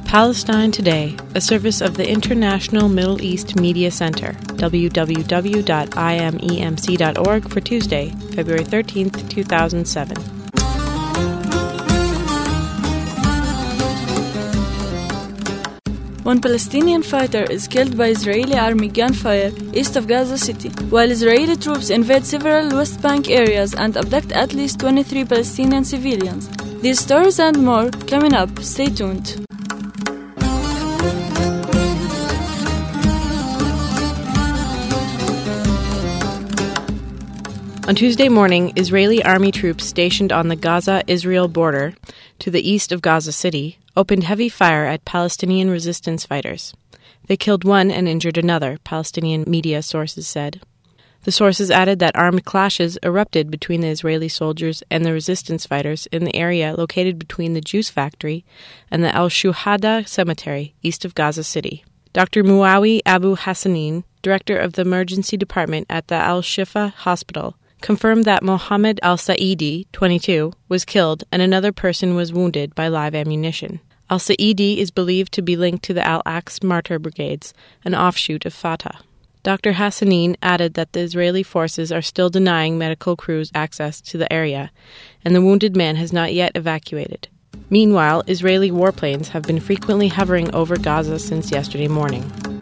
Palestine Today, a service of the International Middle East Media Center, www.imemc.org for Tuesday, February 13th, 2007. One Palestinian fighter is killed by Israeli army gunfire east of Gaza City, while Israeli troops invade several West Bank areas and abduct at least 23 Palestinian civilians. These stories and more coming up. Stay tuned. On Tuesday morning, Israeli army troops stationed on the Gaza-Israel border to the east of Gaza City opened heavy fire at Palestinian resistance fighters. They killed one and injured another, Palestinian media sources said. The sources added that armed clashes erupted between the Israeli soldiers and the resistance fighters in the area located between the juice factory and the Al-Shuhada cemetery east of Gaza City. Dr. Muawi Abu Hassanin, director of the emergency department at the Al-Shifa hospital, confirmed that Mohammed Al-Saidi, 22, was killed and another person was wounded by live ammunition. Al-Saidi is believed to be linked to the Al-Aqsa Martyr Brigades, an offshoot of Fatah. Dr. Hassanin added that the Israeli forces are still denying medical crews access to the area, and the wounded man has not yet evacuated. Meanwhile, Israeli warplanes have been frequently hovering over Gaza since yesterday morning.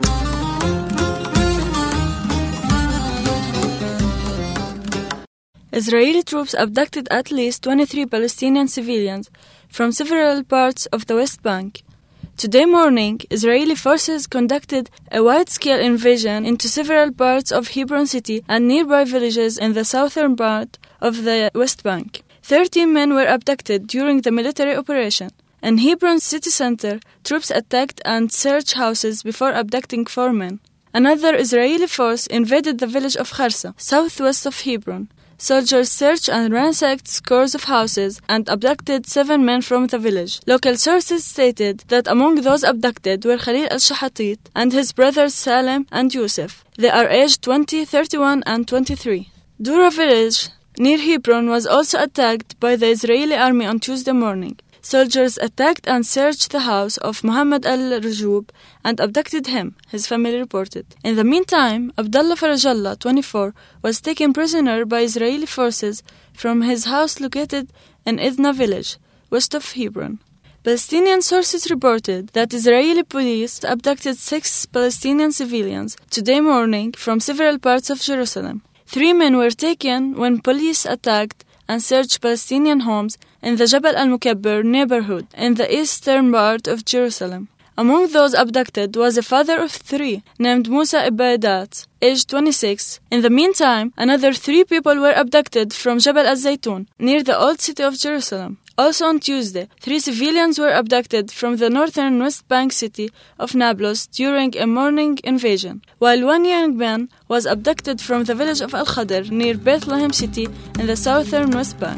Israeli troops abducted at least 23 Palestinian civilians from several parts of the West Bank. Today morning, Israeli forces conducted a wide-scale invasion into several parts of Hebron city and nearby villages in the southern part of the West Bank. 13 men were abducted during the military operation. In Hebron city center, troops attacked and searched houses before abducting 4 men. Another Israeli force invaded the village of Kharsa, southwest of Hebron. Soldiers searched and ransacked scores of houses and abducted 7 men from the village. Local sources stated that among those abducted were Khalil al-Shahatit and his brothers Salem and Yusuf. They are aged 20, 31, and 23. Dura village near Hebron was also attacked by the Israeli army on Tuesday morning. Soldiers attacked and searched the house of Muhammad al-Rajub and abducted him, his family reported. In the meantime, Abdullah Farajallah, 24, was taken prisoner by Israeli forces from his house located in Idna village, west of Hebron. Palestinian sources reported that Israeli police abducted 6 Palestinian civilians today morning from several parts of Jerusalem. 3 men were taken when police attacked and searched Palestinian homes in the Jabal al-Mukabbir neighborhood in the eastern part of Jerusalem. Among those abducted was a father of 3 named Musa Ibadat, aged 26. In the meantime, another 3 people were abducted from Jabal al-Zaytun, near the old city of Jerusalem. Also on Tuesday, 3 civilians were abducted from the northern West Bank city of Nablus during a morning invasion, while 1 young man was abducted from the village of Al-Khadr near Bethlehem city in the southern West Bank.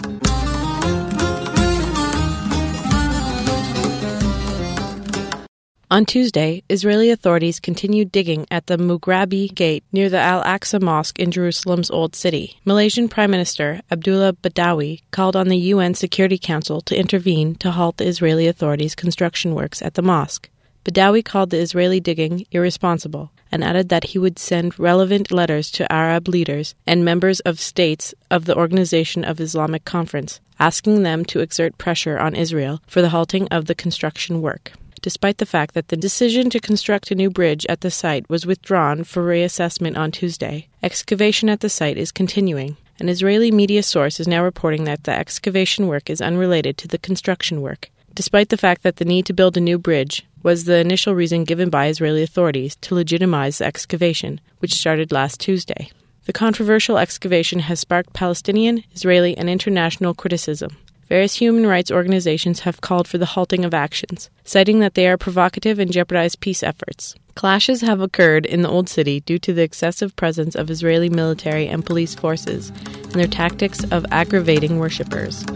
On Tuesday, Israeli authorities continued digging at the Mughrabi Gate near the Al-Aqsa Mosque in Jerusalem's Old City. Malaysian Prime Minister Abdullah Badawi called on the UN Security Council to intervene to halt the Israeli authorities' construction works at the mosque. Badawi called the Israeli digging irresponsible and added that he would send relevant letters to Arab leaders and members of states of the Organization of Islamic Conference, asking them to exert pressure on Israel for the halting of the construction work. Despite the fact that the decision to construct a new bridge at the site was withdrawn for reassessment on Tuesday, excavation at the site is continuing. An Israeli media source is now reporting that the excavation work is unrelated to the construction work, despite the fact that the need to build a new bridge was the initial reason given by Israeli authorities to legitimize the excavation, which started last Tuesday. The controversial excavation has sparked Palestinian, Israeli, and international criticism. Various human rights organizations have called for the halting of actions, citing that they are provocative and jeopardize peace efforts. Clashes have occurred in the Old City due to the excessive presence of Israeli military and police forces and their tactics of aggravating worshippers.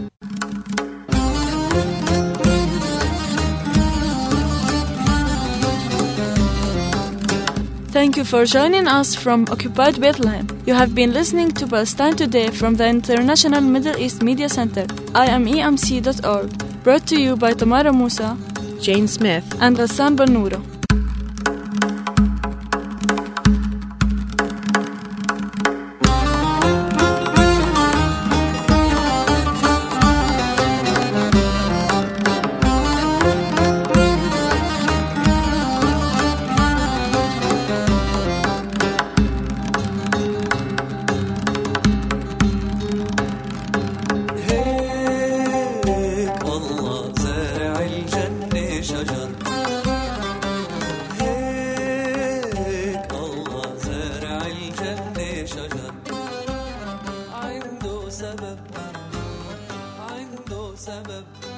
Thank you for joining us from Occupied Bethlehem. You have been listening to Palestine Today from the International Middle East Media Center, imemc.org, brought to you by Tamara Musa Jane Smith and Ghassan Barnoura. سبب